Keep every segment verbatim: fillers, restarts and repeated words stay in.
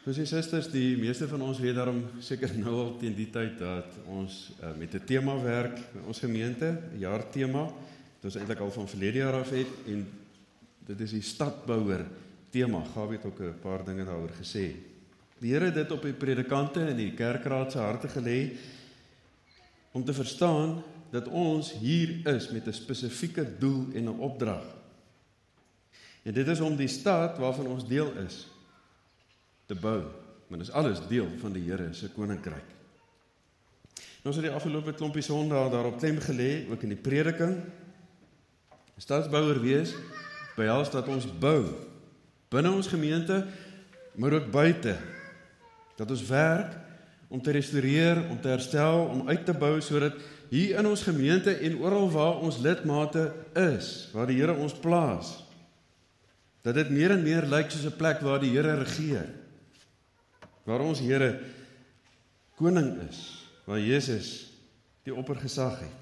Broers en susters, die meeste van ons weet daarom seker nou al teen die tyd dat ons uh, met 'n tema werk in ons gemeente, 'n jaartema, wat ons eintlik al van verlede jaar af het, en dit is die stadbouer tema. Gawie het ook 'n paar dinge daaroor gesê. Die Here het dit op die predikante en die kerkraad se harte gelê om te verstaan dat ons hier is met 'n spesifieke doel en 'n opdrag. En dit is om die stad waarvan ons deel is te bou, maar dit is alles deel van die Here se koninkryk. En ons het die afgelope klompie Sondae daarop klem gelê, ook in die prediking. Stadsbouer wees behels dat ons bou binne ons gemeente, maar ook buite. Dat ons werk om te restoreer, om te herstel, om uit te bou, sodat hier in ons gemeente en oral waar ons lidmate is, waar die Here ons plaas, dat dit meer en meer lyk soos 'n plek waar die Here regeer, waar ons Here koning is, waar Jesus die oppergesag het.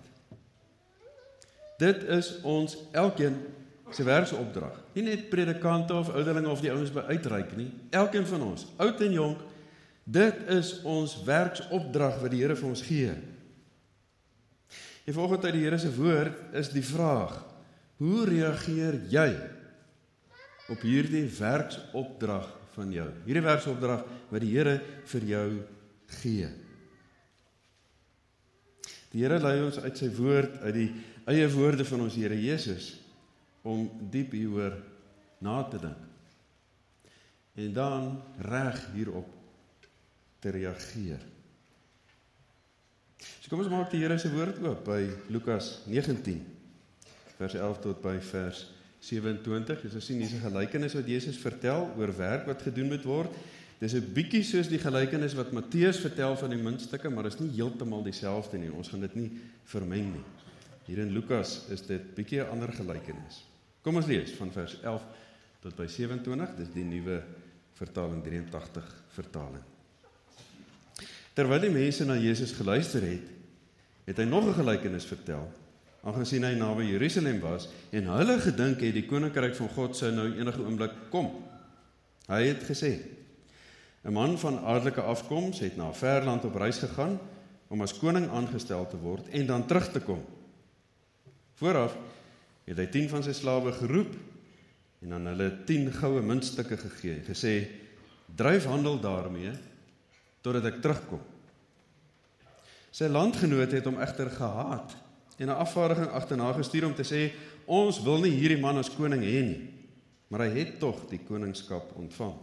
Dit is ons elkeen se werksopdrag. Nie net predikante of ouderlinge of die ouens by uitreik nie. Elkeen van ons, oud en jonk, dit is ons werksopdrag wat die Here vir ons gee. En volgens uit die Here se woord is die vraag: hoe reageer jy op hierdie werksopdrag van jou? Hierdie werksopdrag wat die Here vir jou gee. Die Here lei ons uit sy woord, uit die eie woorde van ons Here Jesus, om diep hieroor na te dink. En dan reg hierop te reageer. So kom ons maak die Here se woord oop by Lukas negentien, vers elf tot by vers sewe-en-twintig. Jy sal sien, hier is 'n gelykenis wat Jesus vertel oor werk wat gedoen moet word. Dis 'n bietjie soos die gelykenis wat Matteus vertel van die muntstukke, maar is nie heeltemal dieselfde nie. Ons gaan dit nie vermeng nie. Hier in Lukas is dit bietjie 'n ander gelykenis. Kom ons lees van vers elf tot by sewe-en-twintig. Dis die nuwe vertaling, drie en tagtig vertaling. Terwyl die mense na Jesus geluister het, het hy nog 'n gelykenis vertel, aangesien hy naby Jerusalem was, en hulle gedink het die koninkryk van God sou nou enige oomblik kom. Hy het gesê: 'n man van adelike afkoms het na 'n ver land op reis gegaan om as koning aangestel te word en dan terug te kom. Vooraf het hy tien van sy slawe geroep en aan hulle tien goue muntstukke gegee, gesê: dryf handel daarmee totdat ek terugkom. Sy landgenoot het hom egter gehaat en 'n afvaardiging agterna gestuur om te sê: ons wil nie hierdie man as koning hê nie, maar hy het tog die koningskap ontvang.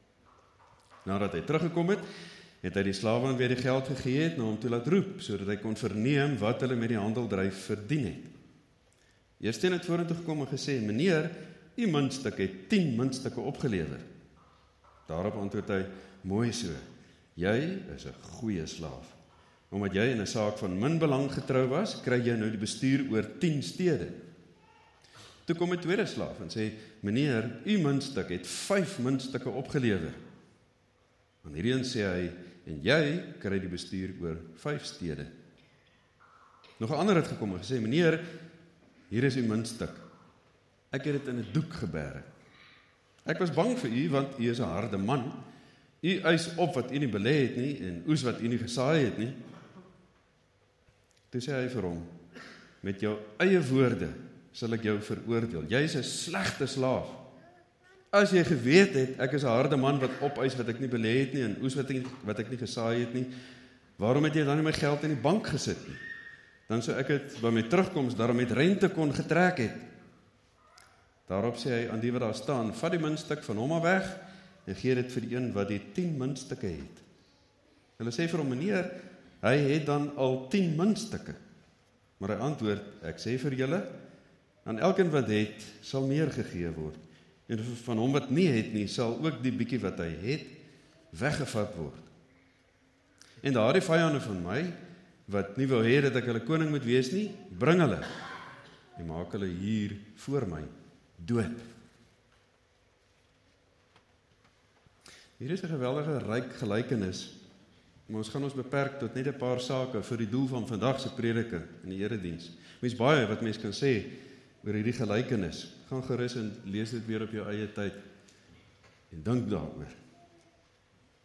Nadat hy teruggekom het, het hy die slawe weer die geld gegee het na hom toe laat roep, sodat hy kon verneem wat hulle met die handeldryf verdien het. Eersteen het vorentoe gekom en gesê: meneer, u muntstuk het tien muntstukke opgelewer. Daarop antwoord hy: mooi so, jy is 'n goeie slaaf. Omdat jy in 'n saak van min belang getrou was, kry jy nou die bestuur oor tien stede. Toe kom 'n tweede slaaf en sê: meneer, u muntstuk het vyf muntstukke opgelewer. Aan hierdie een sê hy: en jy kry die bestuur oor vyf stede. Nog 'n ander het gekom en gesê: meneer, hier is uw muntstuk. Ek het dit in 'n doek geberg. Ek was bang vir u, want u is 'n harde man. U eis op wat u nie belê het nie, en oes wat u nie gesaai het nie. Toe sê hy vir hom: met jou eie woorde sal ek jou veroordeel. Jy is 'n slegte slaaf. As jy geweet het, ek is 'n harde man wat opeis wat ek nie belê het nie, en oes wat ek, wat ek nie gesaai het nie, waarom het jy dan nie my geld in die bank gesit nie? Dan sou ek het by my terugkoms daarom met rente kon getrek het. Daarop sê hy aan die wat daar staan: vat die muntstuk van hom af weg en gee dit vir die een wat die tien muntstukke het. Hulle sê vir hom: meneer, hy het dan al tien muntstukke. Maar hy antwoord: ek sê vir julle, aan elkeen wat het, sal meer gegee word. En van hom wat nie het nie, sal ook die bietjie wat hy het, weggevat word. En daardie vyande van my, wat nie wil hê dat ek hulle koning moet wees nie, bring hulle en maak hulle hier voor my dood. Hier is 'n geweldige ryk gelykenis, maar ons gaan ons beperk tot net 'n paar sake vir die doel van vandag se prediking in die erediens. Mens baie wat mens kan sê oor hierdie gelykenis. Gaan gerus en lees dit weer op jou eie tyd en dink daaroor.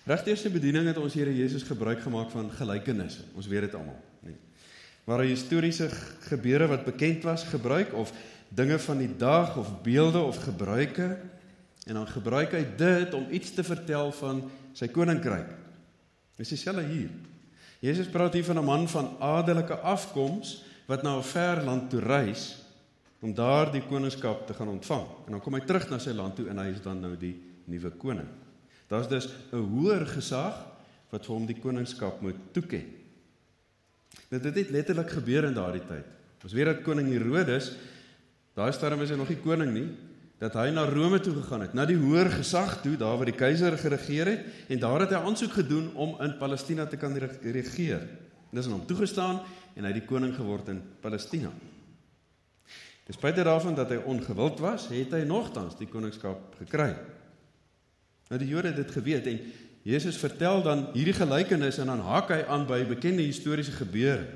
Reg die eerste bediening het ons Here Jesus gebruik gemaak van gelykenisse. Ons weet dit almal, nee. Waar hy historiese gebeure wat bekend was gebruik, of dinge van die dag, of beelde, of gebruike, en dan gebruik hy dit om iets te vertel van sy koninkryk. Dis dieselfde hier. Jesus praat hier van 'n man van adelike afkoms, wat na 'n ver land toe reis, om daar die koningskap te gaan ontvang. En dan kom hy terug na sy land toe, en hy is dan nou die nuwe koning. Daar is dus 'n hoër gesag, wat vir hom die koningskap moet toeken. Dit het net letterlik gebeur in daardie tyd. Ons weet dat koning Herodes, daai stadium is hy nog nie koning nie, dat hy na Rome toe gegaan het, na die hoër gesag toe, daar waar die keiser geregeer het, en daar het hy aansoek gedoen om in Palestina te kan regeer. Dis aan hom toegestaan, en hy het die koning geword in Palestina. Despite daarvan dat hy ongewild was, het hy nogtans die koningskap gekry. Nou die Jode het dit geweet, en Jesus vertel dan hierdie gelykenis, en dan haak hy aan by bekende historiese gebeure.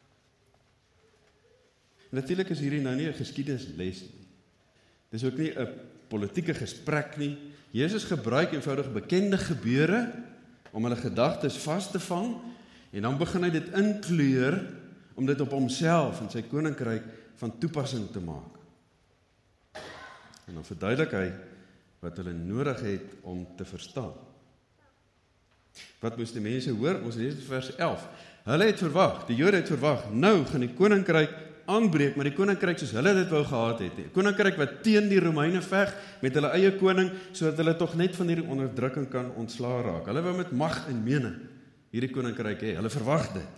Natuurlik is hierdie nou nie 'n geskiedenisles nie. Dis ook nie 'n politieke gesprek nie. Jesus gebruik eenvoudig bekende gebeure om hulle gedagtes vas te vang, en dan begin hy dit inkleur om dit op homself en sy koninkryk van toepassing te maak. En dan verduidelik hy wat hulle nodig het om te verstaan. Wat moes die mense hoor? Ons lees vers elf. Hulle het verwag, die Jode het verwag, nou gaan die koninkryk aanbreek, maar die koninkryk soos hulle dit wou gehad het. Die koninkryk wat teen die Romeine veg, met hulle eie koning, sodat hulle tog net van hierdie onderdrukking kan ontslaa raak. Hulle wou met mag en mening hierdie koninkryk hê. Hulle verwag dit.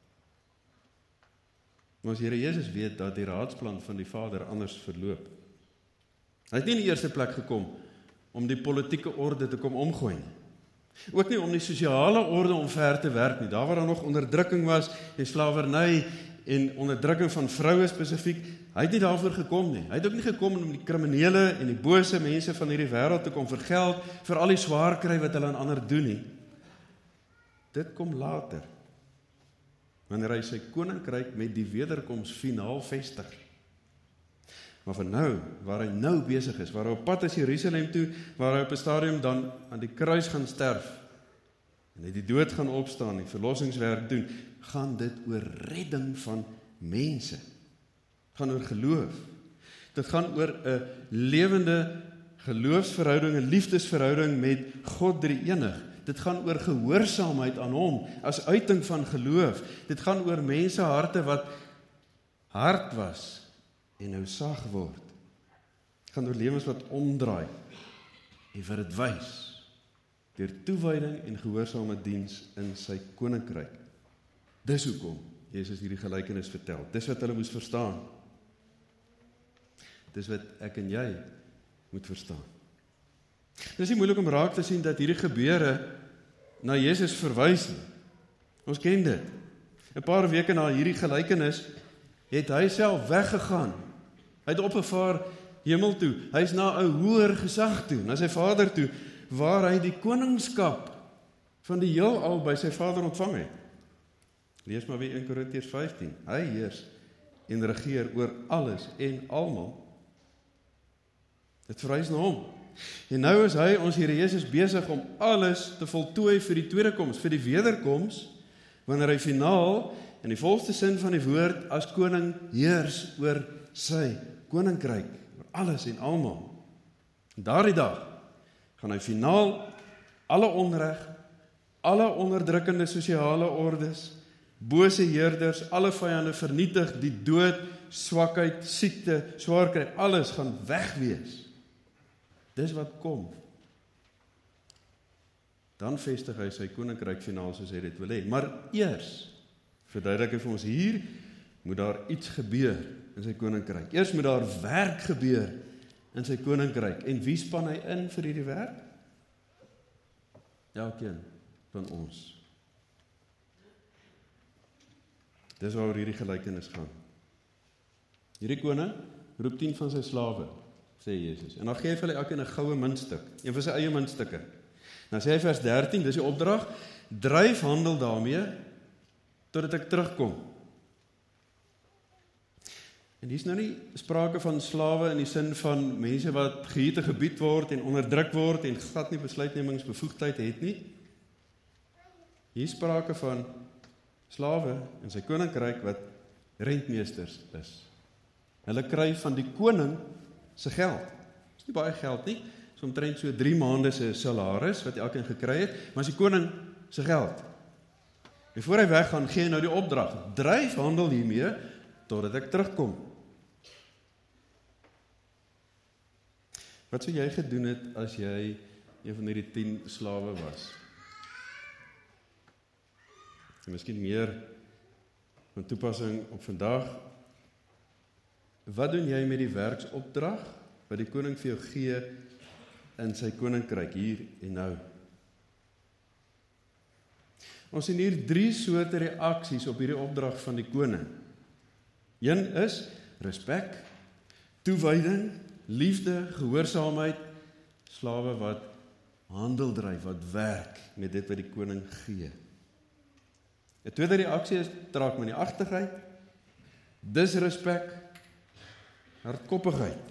Maar ons Here Jesus weet dat die raadsplan van die Vader anders verloop. Hy het nie in die eerste plek gekom om die politieke orde te kom omgooi nie. Ook nie om die sosiale orde omver te werk nie. Daar waar daar nog onderdrukking was, en slawerny en onderdrukking van vroue spesifiek, hy het nie daarvoor gekom nie. Hy het ook nie gekom om die kriminele en die bose mense van hierdie wêreld te kom vergeld vir al die swaar kry wat hulle aan ander doen nie. Dit kom later, wanneer hy sy koninkryk met die wederkoms finaal vestig. Maar vir nou, waar hy nou besig is, waar hy op pad is Jerusalem toe, waar hy op 'n stadium dan aan die kruis gaan sterf, en hy die dood gaan opstaan, die verlossingswerk doen, gaan dit oor redding van mense. Dit gaan oor geloof. Dit gaan oor 'n lewende geloofsverhouding, 'n liefdesverhouding met God drie enig. Dit gaan oor gehoorsaamheid aan hom, as uiting van geloof. Dit gaan oor mense harte wat hard was, en nou sag word. Dit gaan oor lewens wat omdraai, en wat dit wys, deur toewyding en gehoorsame diens in sy koninkryk. Dis hoekom Jesus hierdie gelykenis vertel. Dis wat hulle moes verstaan. Dis wat ek en jy moet verstaan. Dit is nie moeilik om raak te sien dat hierdie gebeure na Jesus verwys nie. Ons ken dit. 'n Paar weke na hierdie gelykenis het hy self weggegaan. Hy het opgevaar hemel toe. Hy is na 'n hoër gesag toe, na sy Vader toe, waar hy die koningskap van die heelal by sy Vader ontvang het. Lees maar weer in Korintiërs vyftien. Hy heers en regeer oor alles en almal. Dit verwys na hom. En nou is hy, ons Here Jesus, besig om alles te voltooi vir die tweede koms, vir die wederkoms, wanneer hy finaal, in die volste sin van die woord, as koning heers oor sy koninkryk, oor alles en almal. En daardie dag gaan hy finaal alle onreg, alle onderdrukkende sosiale ordes, bose heerders, alle vyande vernietig, die dood, swakheid, siekte, swaar kry, alles gaan wegwees. Dis wat kom. Dan vestig hy sy koninkryk finaal soos hy dit wil hê. Maar eers, verduidelik hy vir ons, hier moet daar iets gebeur in sy koninkryk. Eers moet daar werk gebeur in sy koninkryk. En wie span hy in vir hierdie werk? Elkeen van ons. Dis waaroor hierdie gelykenis gaan. Hierdie koning roep tien van sy slawe, sê Jesus. En dan gee hy vir hulle elkeen 'n goue muntstuk, een van sy eie muntstukke. Nou sê hy vers dertien, dis die opdrag, dryf handel daarmee, totdat ek terugkom. En hier is nou nie sprake van slawe in die sin van mense wat gehuurde gebied word en onderdruk word en glad nie besluitnemingsbevoegdheid het nie. Hier sprake van slawe in sy koninkryk wat rentmeesters is. Hulle kry van die koning se geld. Dis nie baie geld nie, so omtrent so drie maande se salaris wat elkeen gekry het, maar is die koning se geld. En voor hy weggaan, gee hy nou die opdrag, dryf handel hiermee, totdat ek terugkom. Wat sou jy gedoen het, as jy een van hierdie tien slawe was? En miskien meer van toepassing op vandag. Wat doen jy met die werksopdrag, wat die koning vir jou gee, in sy koninkryk, hier en nou? Ons sien hier drie soorte reaksies op hierdie opdrag van die koning. Een is respek, toewyding, liefde, gehoorsaamheid, slawe wat handel dryf, wat werk met dit wat die koning gee. Die tweede reaksie is traagminagtigheid, disrespek, hardkoppigheid.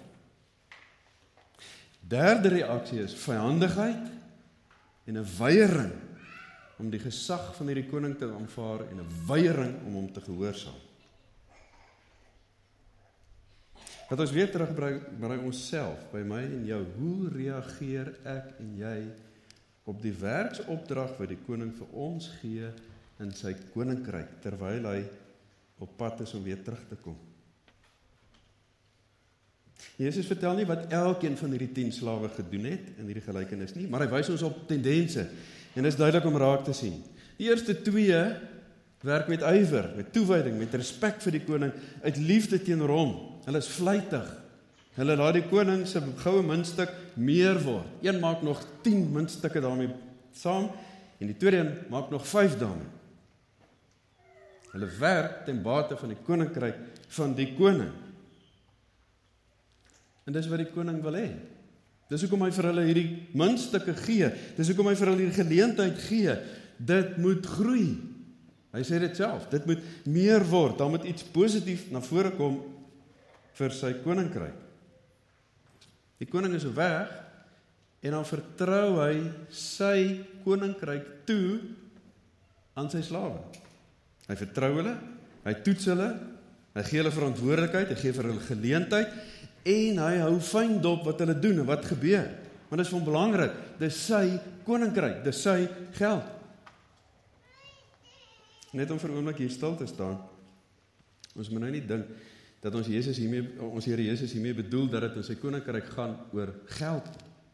Derde reaksie is vyandigheid en 'n weiering om die gesag van hierdie koning te aanvaar en 'n weiering om hom te gehoorsaam. Wat ons weer terugbring by onsself, by my en jou, hoe reageer ek en jy op die werksopdrag wat die koning vir ons gee in sy koninkryk, terwyl hy op pad is om weer terug te kom? Jesus vertel nie wat elkeen van hierdie tien slawe gedoen het in hierdie gelykenis nie, maar hy wys ons op tendense, en dit is duidelik om raak te sien. Die eerste twee werk met ywer, met toewyding, met respek vir die koning, uit liefde teenoor hom. Hulle is vlytig. Hulle laat die koning se goue muntstuk meer word. Een maak nog tien muntstukke daarmee saam, en die tweede een maak nog vyf daarmee. Hulle werk ten bate van die koninkryk van die koning. En dis wat die koning wil hê. Dis hoekom hy vir hulle hierdie muntstukke gee. Dis hoekom hy vir hulle hierdie geleentheid gee. Dit moet groei. Hy sê dit self. Dit moet meer word. Daar moet iets positief na vore kom vir sy koninkryk. Die koning is weg en dan vertrou hy sy koninkryk toe aan sy slawe. Hy vertrou hulle, hy toets hulle, hy gee hulle verantwoordelikheid, hy gee vir hulle geleentheid, en hy hou fyn dop wat hulle doen en wat gebeur. Want dit is vir hom belangrik, dit is sy koninkryk, dit is sy geld. Net om vir 'n oomblik hier stil te staan, ons moet nou nie dink dat ons Jesus hiermee, ons Here Jesus hiermee bedoel dat dit in sy koninkryk gaan oor geld.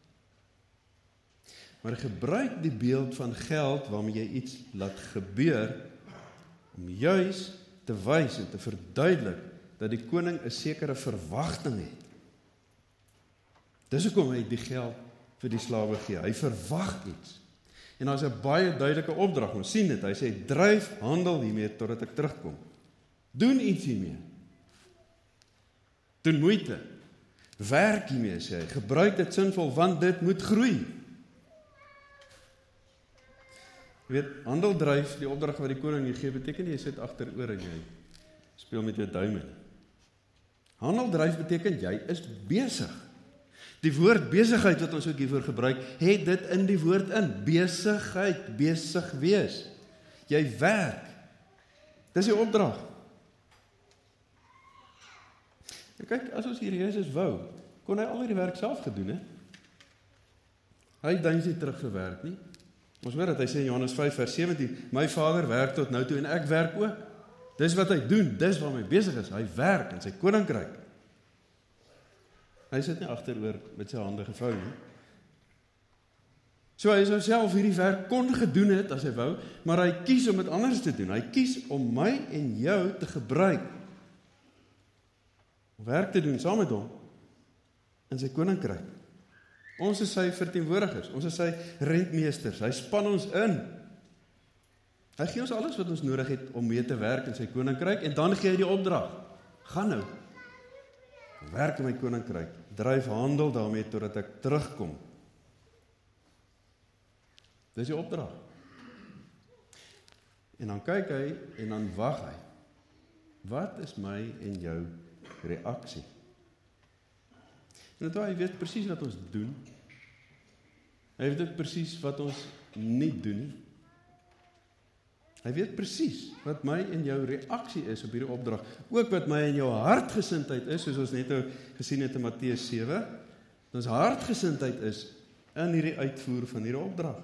Maar hy gebruik die beeld van geld waarmee jy iets laat gebeur, om juis te wys en te verduidelik dat die koning 'n sekere verwagting het. Dis hoekom hy die geld vir die slawe gee. Hy verwag iets. En daar is 'n baie duidelike opdrag. Ons sien dit. Hy sê, dryf handel hiermee totdat ek terugkom. Doen iets hiermee. Doen moeite. Werk hiermee, sê hy. Gebruik dit sinvol, want dit moet groei. Jy weet, handel dryf, die opdrag wat die koning hier gee, beteken nie, jy sit agteroor en jy speel met jou duime. Handel dryf beteken, jy is besig. Die woord besigheid wat ons ook hiervoor gebruik, het dit in die woord in. Besigheid, besig wees. Jy werk. Dis die opdrag. En kyk, as ons hier Jesus wou, kon hy al die werk self gedoen, he? Hy deins nie terug vir werk nie. Ons weet dat hy sê in Johannes vyf vers sewentien, my Vader werk tot nou toe en ek werk ook. Dis wat hy doen, dis waarmee hy besig is. Hy werk in sy koninkryk. Hy sit nie agteroor met sy hande gevou nie. So hy sou self hierdie werk kon gedoen het as hy wou, maar hy kies om dit anders te doen. Hy kies om my en jou te gebruik. Om werk te doen saam met hom in sy koninkryk. Ons is sy verteenwoordigers, ons is sy rentmeesters. Hy span ons in. Hy gee ons alles wat ons nodig het om mee te werk in sy koninkryk, en dan gee hy die opdrag. Gaan nou. Werk in my koninkryk. Dryf handel daarmee totdat ek terugkom. Dis die opdrag. En dan kyk hy en dan wag hy. Wat is my en jou reaksie? En hy weet presies wat ons doen. Hy weet ook presies wat ons nie doen nie. Hy weet presies wat my en jou reaksie is op hierdie opdrag. Ook wat my en jou hartgesindheid is, soos ons net nou gesien het in Matteus sewe. Ons hartgesindheid is in hierdie uitvoer van hierdie opdrag.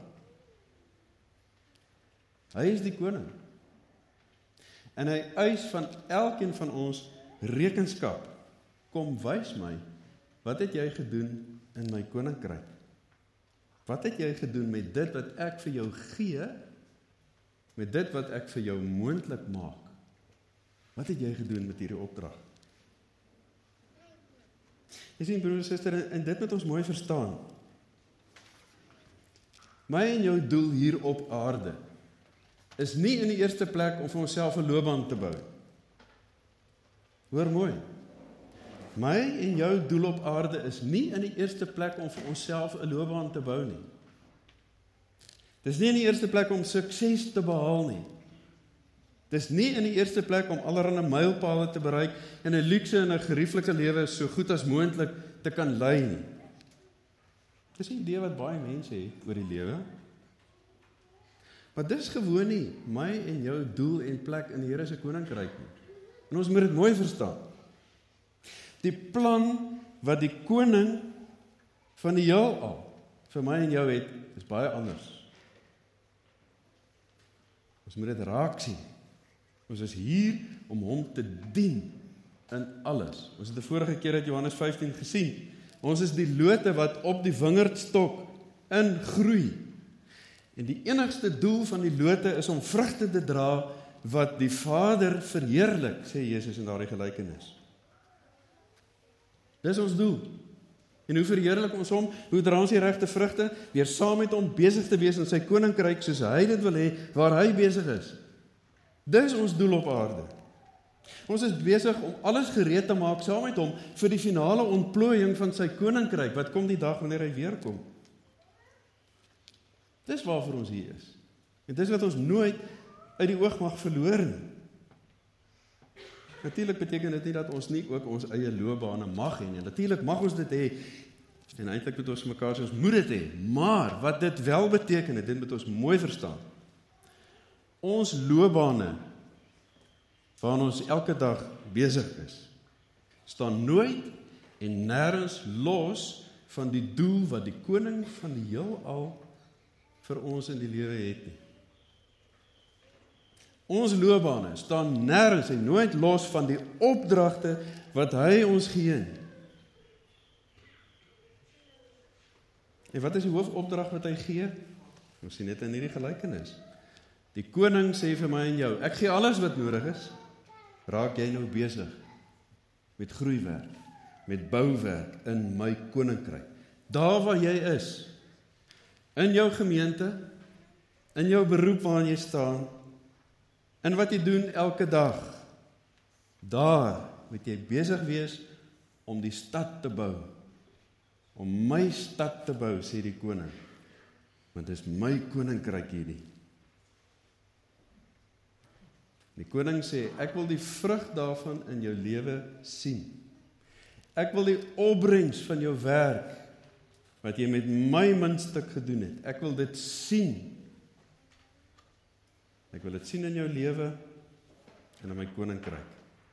Hy is die koning. En hy eis van elkeen van ons rekenskap. Kom wys my, wat het jy gedoen in my koninkryk? Wat het jy gedoen met dit wat ek vir jou gee, met dit wat ek vir jou moontlik maak? Wat het jy gedoen met hierdie opdrag? Jy sien, broer en suster, en dit moet ons mooi verstaan. My en jou doel hier op aarde is nie in die eerste plek om vir onsself 'n loopbaan te bou. Hoor mooi. My en jou doel op aarde is nie in die eerste plek om vir onsself 'n loopbaan te bou nie. Dis nie in die eerste plek om sukses te behaal nie. Dis nie in die eerste plek om allerlei mylpale te bereik en 'n luukse en 'n gerieflike lewe so goed as moontlik te kan lei nie. Dis 'n idee wat baie mense het oor die lewe. Maar dis gewoon nie my en jou doel en plek in die Here se koninkryk nie. En ons moet dit mooi verstaan. Die plan wat die koning van die heelal vir my en jou het, is baie anders. Ons moet dit raak sien. Ons is hier om hom te dien in alles. Ons het die vorige keer uit Johannes vyftien gesien. Ons is die lote wat op die wingerdstok ingroei. En die enigste doel van die lote is om vrugte te dra wat die Vader verheerlik, sê Jesus in daardie gelykenis. Dis ons doel. En hoe verheerlik ons hom? Hoe dra ons die regte vrugte? Deur saam met hom besig te wees in sy koninkryk soos hy dit wil hê, waar hy besig is. Dis ons doel op aarde. Ons is besig om alles gereed te maak saam met hom vir die finale ontplooiing van sy koninkryk. Wat kom die dag wanneer hy weer kom? Dis waarvoor ons hier is. En dis wat ons nooit uit die oog mag verloor nie. Natuurlik beteken dit nie dat ons nie ook ons eie loopbane mag hê nie. Natuurlik mag ons dit hê. En eintlik moet ons mekaar sê ons moet dit hê. Maar wat dit wel beteken, dit moet ons mooi verstaan. Ons loopbane waaraan ons elke dag besig is, staan nooit en nêrens los van die doel wat die koning van die heelal vir ons in die lewe het nie. Ons loopbane staan nêrens en nooit los van die opdragte wat hy ons gee nie. En wat is die hoofopdrag wat hy gee? Ons sien dit in hierdie gelykenis. Die koning sê vir my en jou, ek gee alles wat nodig is. Raak jy nou besig met groeiwerk, met bouwerk in my koninkryk. Daar waar jy is, in jou gemeente, in jou beroep waarin jy staan, en wat jy doen elke dag, daar moet jy besig wees om die stad te bou, om my stad te bou, sê die koning, want dit is my koninkryk hierdie. Die koning sê, ek wil die vrug daarvan in jou lewe sien. Ek wil die opbrengs van jou werk, wat jy met my muntstuk gedoen het, ek wil dit sien. Ek wil dit sien in jou lewe en in my koninkryk.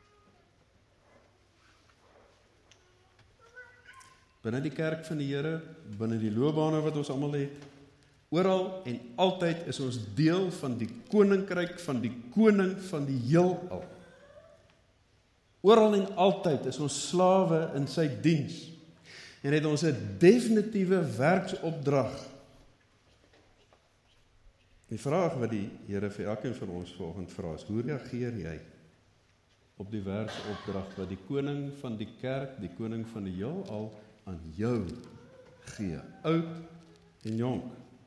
Binne die kerk van die Here, binne die loopbane wat ons almal het, oral en altyd is ons deel van die koninkryk van die koning van die heelal. Oral en altyd is ons slawe in sy diens en het ons 'n definitiewe werksopdrag. Die vraag wat die Here vir elkeen van ons vanoggend vra is, hoe reageer jy op die werksopdrag wat die koning van die kerk, die koning van die heelal aan jou gee, oud en jonk?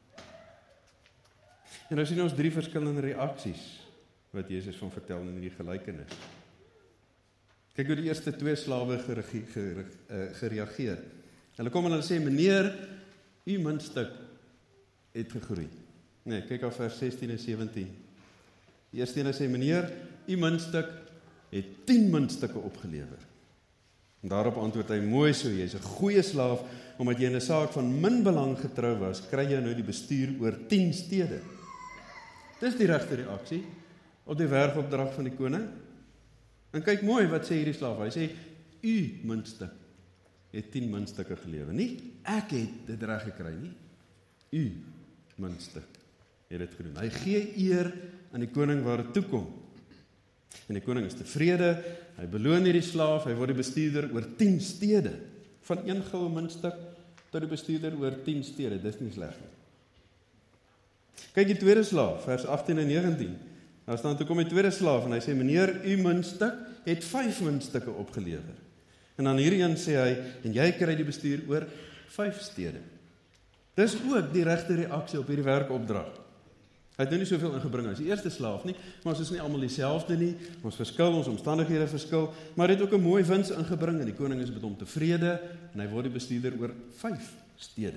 En nou sien ons drie verskillende reaksies wat Jesus van vertel in hierdie gelykenis. Kyk hoe die eerste twee slawe gereageer. Hulle kom en hulle sê, meneer, u muntstuk het gegroei. Nee, kyk af vers sestien en sewentien. Die eerste ene sê, meneer, u muntstuk het tien muntstukke opgelewer. En daarop antwoord hy, mooi so, jy is 'n goeie slaaf, omdat jy in 'n saak van min belang getrou was, kry jy nou die bestuur oor tien stede. Dis die regte reaksie op die werkopdrag van die koning. En kyk mooi wat sê hierdie slaaf. Hy sê, u muntstuk het tien muntstukke gelewe. Nie, ek het dit reg gekry nie. U muntstuk het dit gedoen. Hy gee eer aan die koning waar dit toekom. En die koning is tevrede, hy beloon hierdie slaaf, hy word die bestuurder oor tien stede. Van een goue muntstuk tot die bestuurder oor tien stede, dis nie sleg nie. Kyk die tweede slaaf, vers agttien en negentien. Daar staan, toe kom die tweede slaaf en hy sê, meneer, u muntstuk het vyf muntstukke opgelewer. En dan hierdie een sê hy, en jy kry die bestuur oor vyf stede. Dis ook die regte reaksie op hierdie werkopdrag. Hy het nou nie soveel ingebring as die eerste slaaf nie, maar ons is nie almal dieselfde nie, ons verskil, ons omstandighede verskil, maar hy het ook 'n mooi wins ingebring en die koning is met hom tevrede en hy word die bestuurder oor vyf stede.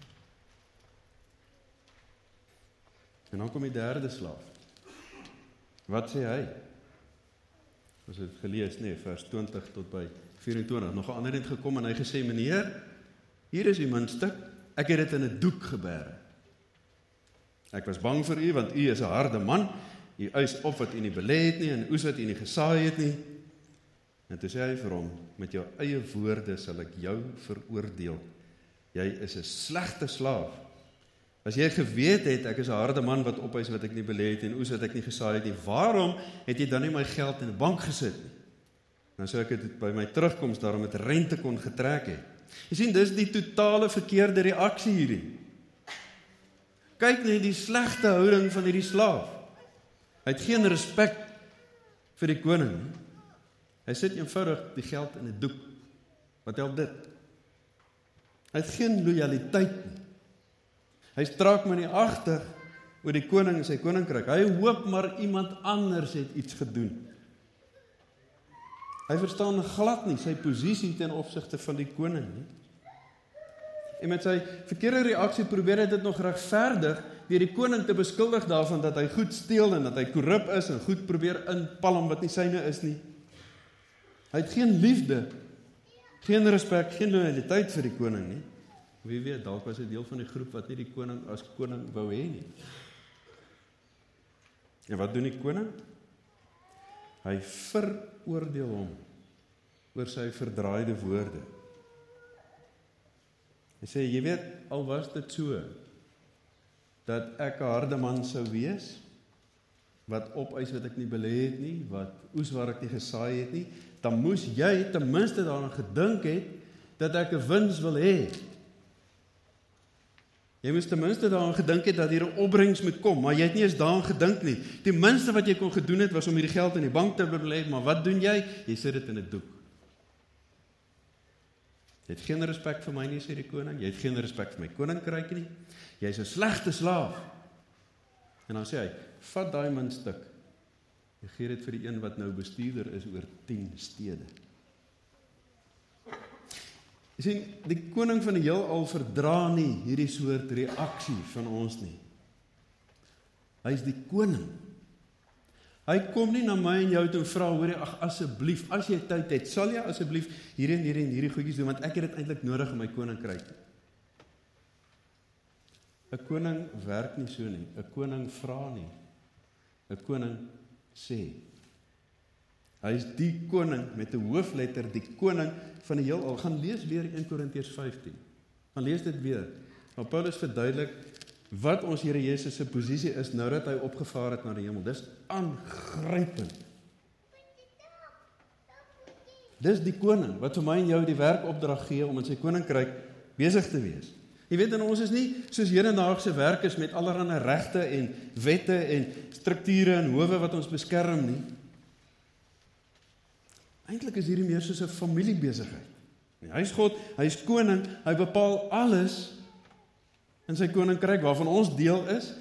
En dan kom die derde slaaf. Wat sê hy? Ons het gelees, nee, vers twintig tot by vyf-en-twintig, nog 'n ander het gekom en hy gesê, meneer, hier is uw muntstuk, ek het dit in 'n doek gebêre. Ek was bang vir u, want u is 'n harde man, u eis op wat u nie belê het nie, en oes wat u nie gesaai het nie. En toe sê hy vir hom, met jou eie woorde sal ek jou veroordeel. Jy is 'n slegte slaaf. As jy geweet het, ek is 'n harde man wat opeis wat ek nie belê het en oes wat ek nie gesaai het nie, waarom het jy dan nie my geld in 'n bank gesit nie? Nou sou ek dit by my terugkoms daarom met rente kon getrek het. Jy sien, dis die totale verkeerde reaksie hierdie. Kyk net die slegte houding van hierdie slaaf. Hy het geen respek vir die koning nie. Hy sit eenvoudig die geld in 'n doek. Wat help dit? Hy het geen lojaliteit nie. Hy straak maar nie agter oor die koning en sy koninkryk. Hy hoop maar iemand anders het iets gedoen. Hy verstaan glad nie sy posisie ten opsigte van die koning nie. En met sy verkeerde reaksie probeer hy dit nog regverdig deur die koning te beskuldig daarvan dat hy goed steel en dat hy korrup is en goed probeer inpalm wat nie syne is nie. Hy het geen liefde, geen respek, geen lojaliteit vir die koning nie. Wie weet, dalk was hy deel van die groep wat nie die koning as koning wou hê nie. En wat doen die koning? Hy veroordeel hom oor sy verdraaide woorde. Hy sê, jy weet, al was dit so, dat ek 'n harde man sou wees, wat opeis wat ek nie belê het nie, wat oes waar ek nie gesaai het nie, dan moes jy ten minste daaraan gedink het, dat ek 'n wins wil hê. Jy moes ten minste daaraan gedink het, dat hier 'n opbrengs moet kom, maar jy het nie eens daaraan gedink nie. Die minste wat jy kon gedoen het, was om hierdie geld in die bank te belê, maar wat doen jy? Jy sit dit in 'n doek. Jy het geen respek vir my nie, sê die koning. Jy het geen respek vir my koninkryk nie. Jy is 'n slegte slaaf. En dan sê hy, vat daai muntstuk. Jy gee dit vir die een wat nou bestuurder is oor tien stede. Jy sien, die koning van die heelal verdra nie hierdie soort reaksie van ons nie. Hy is die koning. Hy kom nie na my en jou toe en vra, hoor jy, ag asseblief, as jy tyd het, sal jy asseblief hierdie en hierdie en hierdie goedjies doen, want ek het dit eintlik nodig in my koninkryk. 'n Koning werk nie so nie, 'n koning vra nie, 'n koning sê. Hy is die koning met 'n hoofletter, die koning van die heelal. Gaan lees weer in Eerste Korintiërs vyftien. Gaan lees dit weer. Maar Paulus verduidelik wat ons Here Jesus se posisie is nou dat hy opgevaar het na die hemel. Dis aangrypend. Dis die koning wat vir my en jou die werkopdrag gee om in sy koninkryk besig te wees. Jy weet, en ons is nie soos hedendaagse werkers met allerlei regte en wette en strukture en howe wat ons beskerm nie. Eintlik is hierdie meer soos 'n familiebesigheid. Hy is God, hy is koning, hy bepaal alles in sy koninkryk waarvan ons deel is.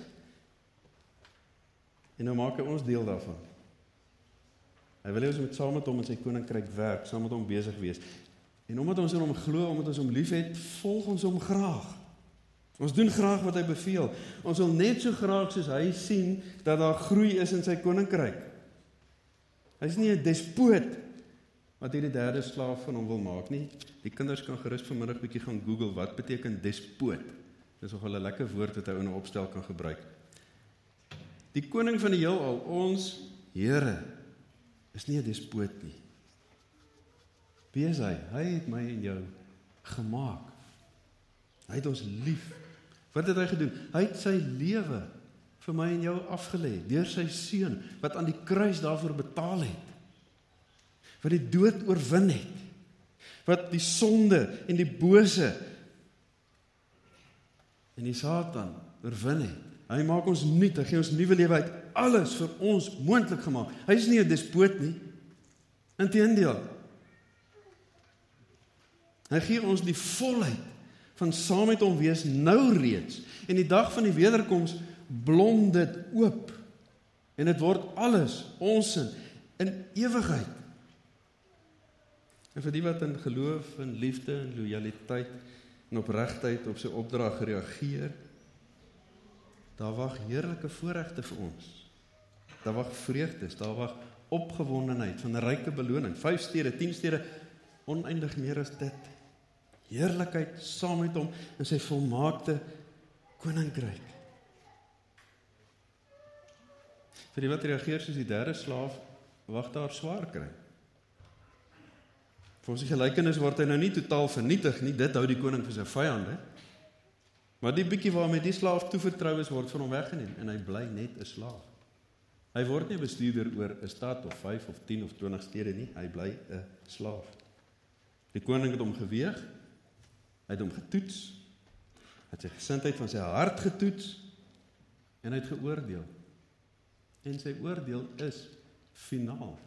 En nou maak hy ons deel daarvan. Hy wil hê ons moet saam met hom in sy koninkryk werk, saam met hom besig wees. En omdat ons in hom glo, omdat ons hom liefhet, volg ons hom graag. Ons doen graag wat hy beveel. Ons wil net so graag soos hy sien dat daar groei is in sy koninkryk. Hy is nie 'n despoot wat hierdie derde slaaf van hom wil maak nie. Die kinders kan gerus vanmiddag bietjie gaan Google, wat beteken despoot? Dis nogal 'n lekker woord wat hy in 'n opstel kan gebruik. Die koning van die heelal, ons Here, is nie 'n despoot nie. Wie is hy? Hy het my en jou gemaak. Hy het ons lief. Wat het hy gedoen? Hy het sy lewe vir my en jou afgelê, deur sy seun, wat aan die kruis daarvoor betaal het. Wat die dood oorwin het. Wat die sonde en die bose en die Satan oorwin het. Hy maak ons nuut, hy gee ons nuwe lewe, hy het alles vir ons moontlik gemaak. Hy is nie 'n despoot nie. Inteendeel. Hy gee ons die volheid van saam met hom wees nou reeds. En die dag van die wederkoms blom dit oop. En dit word alles ons in, in ewigheid. En vir die wat in geloof en liefde en lojaliteit en opregtheid op sy opdrag reageer, daar wag heerlike voorregte vir ons. Daar wag vreugdes, daar wag opgewondenheid van 'n ryke beloning. Vyf stede, tien stede, oneindig meer as dit. Heerlikheid saam met hom in sy volmaakte koninkryk. Vir die wat reageer soos die derde slaaf, wag daar swaar kry. Volgens die gelykenis word hy nou nie totaal vernietig nie, dit hou die koning vir sy vyande. Maar die bietjie waarmee die slaaf toevertrou is, word van hom weggeneem en hy bly net 'n slaaf. Hy word nie 'n bestuurder oor 'n stad of vyf of tien of twintig stede nie, hy bly 'n slaaf. Die koning het hom geweeg, hy het hom getoets, hy het sy gesindheid van sy hart getoets en hy het geoordeel. En sy oordeel is finaal.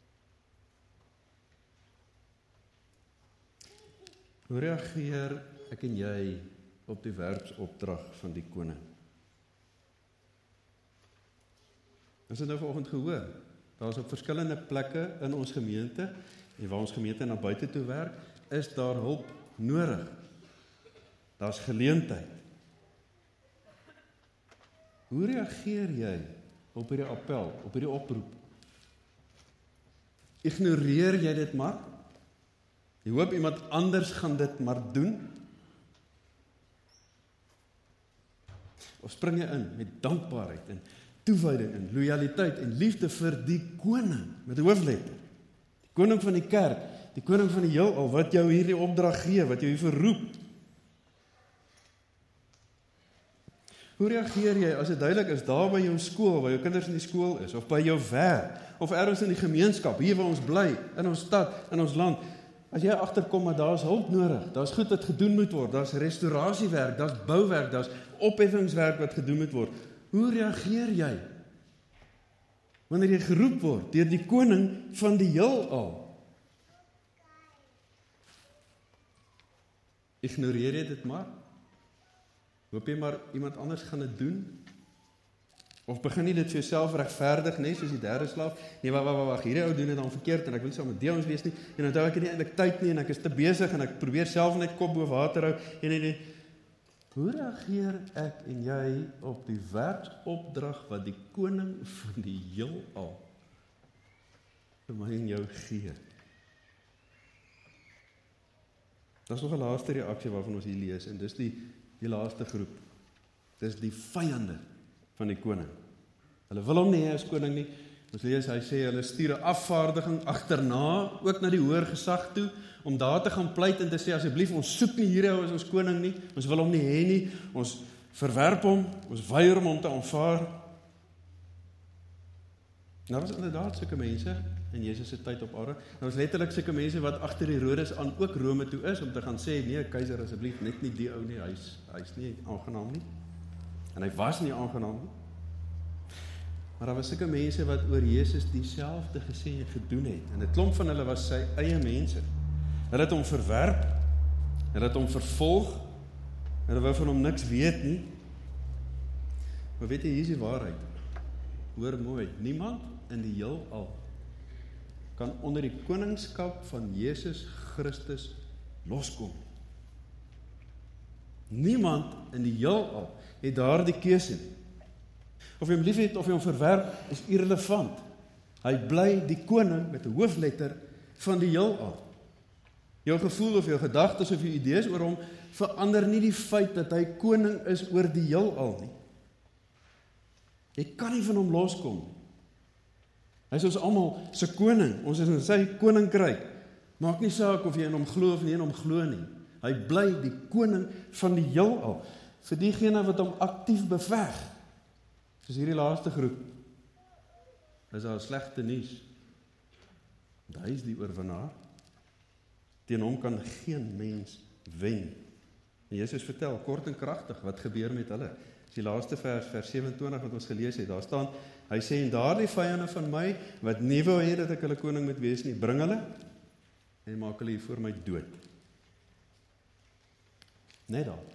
Hoe reageer ek en jy op die werksopdrag van die koning? Ons het nou vanoggend gehoor, daar is op verskillende plekke in ons gemeente, en waar ons gemeente na buite toe werk, is daar hulp nodig. Daar's geleentheid. Hoe reageer jy op hierdie appel, op hierdie oproep? Ignoreer jy dit maar? Jy hoop iemand anders gaan dit maar doen? Of spring jy in met dankbaarheid en toewyding en lojaliteit en liefde vir die koning, met 'n hoofletter. Die koning van die kerk, die koning van die heelal, wat jou hierdie opdrag gee, wat jou hier verroep. Hoe reageer jy as dit duidelik is, daar by jou skool, waar jou kinders in die skool is, of by jou werk, of ergens in die gemeenskap, hier waar ons bly, in ons stad, in ons land, as jy agterkom, maar daar is hulp nodig, daar is goed wat gedoen moet word, daar is restaurasiewerk, daar is bouwerk, daar is opheffingswerk wat gedoen moet word. Hoe reageer jy wanneer jy geroep word deur die koning van die heelal? Ignoreer jy dit maar? Hoop jy maar iemand anders gaan dit doen? Of begin jy dit vir jouself regverdig, nee, soos die derde slaaf? Nee, wag, wag, wag, hierdie ou doen dit dan verkeerd en ek wil nie saam met die ouens wees nie. En onthou ek het nie eintlik tyd nie en ek is te besig en ek probeer self net kop bo water hou. En nee, nee. Hoe reageer ek en jy op die werksopdrag wat die koning van die heelal vir my en jou gee? Dat is nog 'n laaste reaksie waarvan ons hier lees, en dis die, die laaste groep. Dis die vyande van die koning. Hulle wil hom nie hê as koning nie. Ons lees, hy sê, hulle stuur 'n afvaardiging agterna, ook na die hoër gesag toe, om daar te gaan pleit en te sê, asseblief, ons soek nie hierdie ou as ons koning nie, ons wil hom nie hê nie, ons verwerp hom, ons weier om hom te aanvaar. Nou was inderdaad sulke mense in Jesus se tyd op aarde. Nou was letterlik sulke mense wat agter Herodes aan ook Rome toe is, om te gaan sê, nee, keiser, asseblief, net nie die ou nie, hy's hy's nie aangenaam nie. En hy was nie aangenaam nie. Maar daar was sulke mense wat oor Jesus dieselfde gesê en gedoen het. En 'n klomp van hulle was sy eie mense. Hulle het hom verwerp, hulle het hom vervolg, hulle wou van hom niks weet nie. Maar weet jy, hier is die waarheid. Hoor mooi, niemand in die heelal kan onder die koningskap van Jesus Christus loskom. Niemand in die heelal het daardie keuse nie. Of jy hom liefhet of jy hom verwerp, is irrelevant. Hy bly die koning met 'n hoofletter van die heelal. Jou gevoel of jou gedagtes of jou idees oor hom verander nie die feit dat hy koning is oor die heelal nie. Jy kan nie van hom loskom nie. Hy is ons almal se koning, ons is in sy koninkryk. Maak nie saak of jy in hom glo of nie in hom glo nie. Hy bly die koning van die heelal. Vir diegene wat hom aktief beveg, soos hierdie laaste groep, is daar slegte nuus. Hy is die oorwinnaar. Teen hom kan geen mens wen. En Jesus vertel kort en kragtig wat gebeur met hulle. Dis die laaste vers, vers sewe-en-twintig wat ons gelees het. Daar staan, hy sê, en daardie vyande van my, wat nie wou hê dat ek hulle koning moet wees nie, bring hulle, en maak hulle hier voor my dood. Net daar.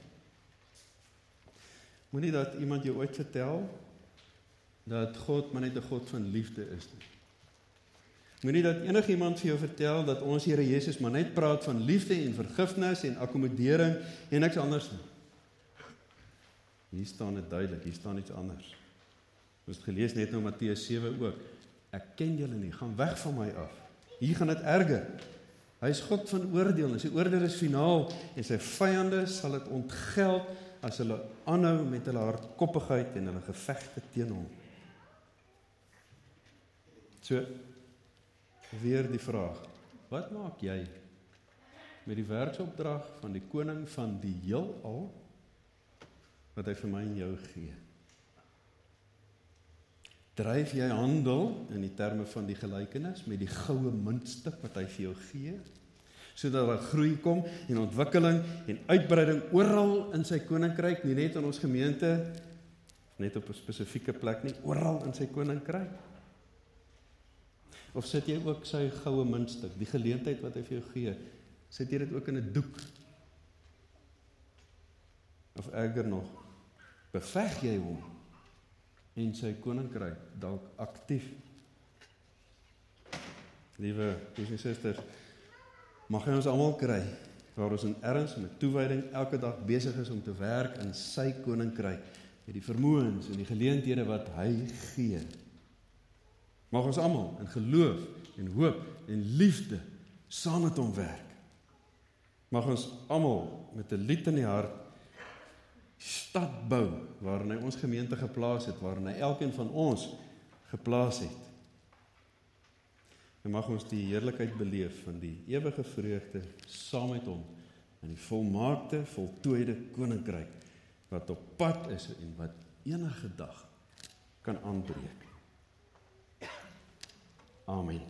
Moenie dat iemand jou ooit vertel, dat God maar net 'n God van liefde is nie. Moenie dat enigiemand vir jou vertel, dat ons Here Jesus maar net praat van liefde en vergifnis en akkommodering en niks anders nie. Hier staan dit duidelik, hier staan iets anders. Ons het gelees net nou Matteus sewe ook. Ek ken julle nie, gaan weg van my af. Hier gaan dit erger. Hy is God van oordeel en sy oordeel is finaal en sy vyande sal dit ontgeld as hulle aanhou met hulle hardkoppigheid en hulle gevegte teen hom. So, weer die vraag, wat maak jy met die werksopdrag van die koning van die heelal, wat hy vir my en jou gee? Dryf jy handel, in die terme van die gelykenis, met die goue muntstuk wat hy vir jou gee, sodat daar groei kom, en ontwikkeling, en uitbreiding, oral in sy koninkryk, nie net in ons gemeente, net op 'n spesifieke plek nie, oral in sy koninkryk? Of sit jy ook sy goue muntstuk, die geleentheid wat hy vir jou gee, sit jy dit ook in 'n doek? Of erger nog, beveg jy hom en sy koninkryk dalk aktief? Liewe broers en susters, mag hy ons almal kry, waar ons in erns en met toewyding elke dag besig is om te werk in sy koninkryk, met die vermoëns en die geleenthede wat hy gee. Mag ons almal in geloof en hoop en liefde saam met hom werk. Mag ons almal met 'n lied in die hart stad bou, waarin hy ons gemeente geplaas het, waarin hy elkeen van ons geplaas het. En mag ons die heerlikheid beleef van die ewige vreugde saam met hom in die volmaakte, voltooide koninkryk wat op pad is en wat enige dag kan aanbreek. Amen.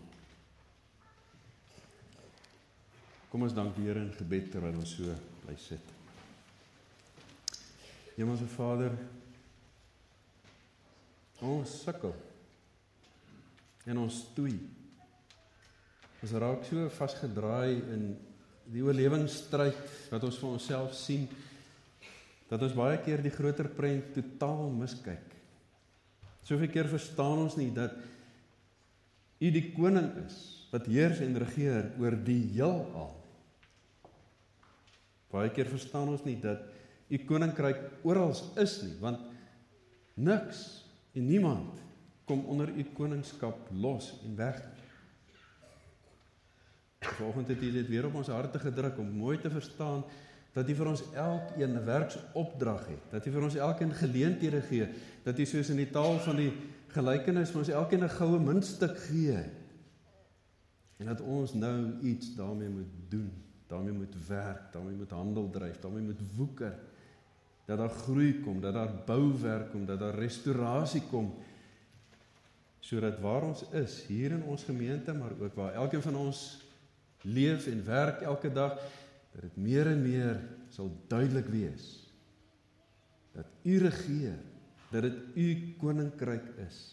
Kom ons dank die Here in gebed terwyl ons so bly sit. Hemelse Vader, ons sukkel en ons stoei. Ons raak so vasgedraai in die oorlewingsstryd wat ons vir onsself sien, dat ons baie keer die groter prent totaal miskyk. Soveel keer verstaan ons nie dat U die koning is, wat heers en regeer oor die heelal. Baie keer verstaan ons nie dat U koninkryk oral is nie, want niks en niemand kom onder U koningskap los en weg. Vanoggend het U dit weer op ons harte gedruk om mooi te verstaan dat U vir ons elkeen 'n werksopdrag het, dat U vir ons elkeen geleenthede gee, dat U soos in die taal van die gelykenis vir ons elkeen 'n goue muntstuk gee, en dat ons nou iets daarmee moet doen, daarmee moet werk, daarmee moet handel dryf, daarmee moet woeker, dat daar groei kom, dat daar bouwerk kom, dat daar restaurasie kom, sodat waar ons is, hier in ons gemeente, maar ook waar elkeen van ons leef en werk elke dag, dat dit meer en meer sal duidelik wees, dat U regeer, dat dit U koninkryk is.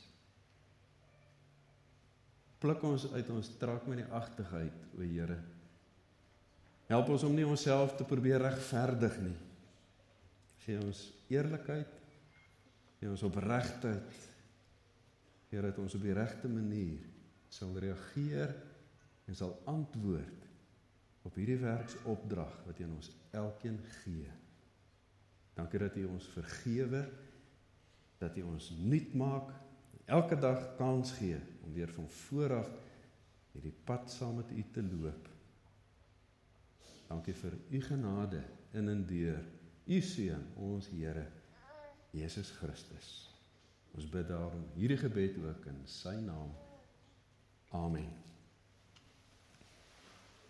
Pluk ons uit ons trakmeniagtigheid, o Here. Help ons om nie onsself te probeer regverdig nie. Gee ons eerlikheid, gee ons opregtheid, Here, dat ons op die regte manier sal reageer en sal antwoord op hierdie werksopdrag wat U aan ons elkeen gee. Dankie dat U ons vergewe, dat U ons nuut maak, elke dag kans gee om weer van vooraf hierdie pad saam met U te loop. Dankie vir U genade in en deur U Seun, ons Here, Jesus Christus. Ons bid daarom hierdie gebed ook in sy naam. Amen.